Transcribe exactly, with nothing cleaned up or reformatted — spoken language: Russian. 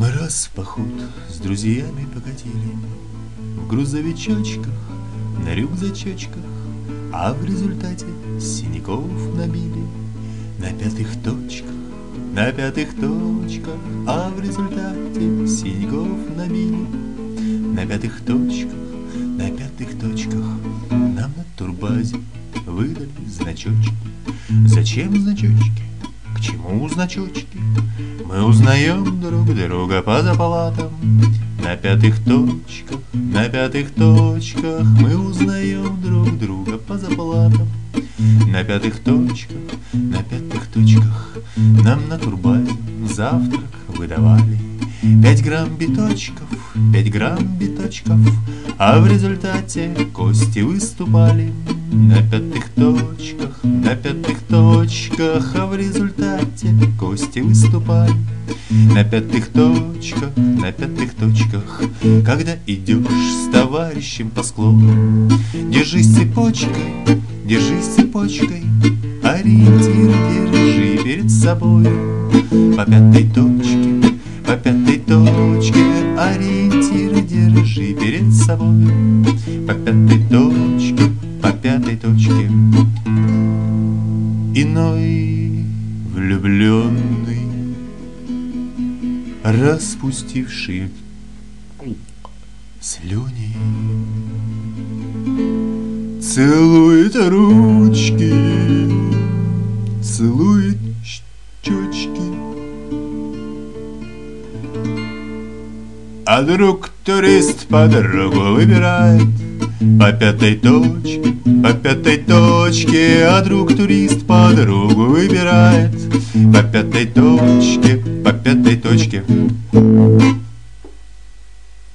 Мы раз в поход с друзьями покатили в грузовичочках, на рюкзачочках, а в результате синяков набили на пятых точках, на пятых точках, а в результате синяков набили на пятых точках, на пятых точках. Нам на турбазе выдали значочки. Зачем значочки? К чему значочки? Мы узнаем друг друга по заплатам. На пятых точках, на пятых точках мы узнаем друг друга по заплатам. На пятых точках, на пятых точках нам на турбазе завтрак выдавали. Пять грамм биточков, пять грамм биточков, а в результате кости выступали. На пятых точках, на пятых точках, а в результате кости выступали. На пятых точках, на пятых точках, когда идешь с товарищем по склону, держись цепочкой, держись цепочкой, ориентир держи перед собой. По пятой точке, по пятой точке, ориентир держи перед собой. По пятой точке, по пятой точке. Иной влюбленный, распустивший слюни, целует ручки, целует щечки. А друг-турист подругу выбирает по пятой точке, по пятой точке. А друг-турист подругу выбирает по пятой точке, по пятой точке.